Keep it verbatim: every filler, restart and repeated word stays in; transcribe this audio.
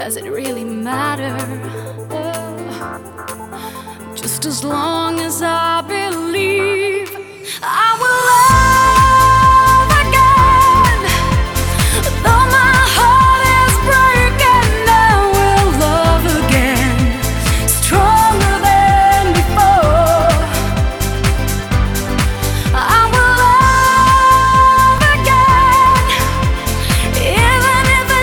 does it really matter? Oh, just as long as I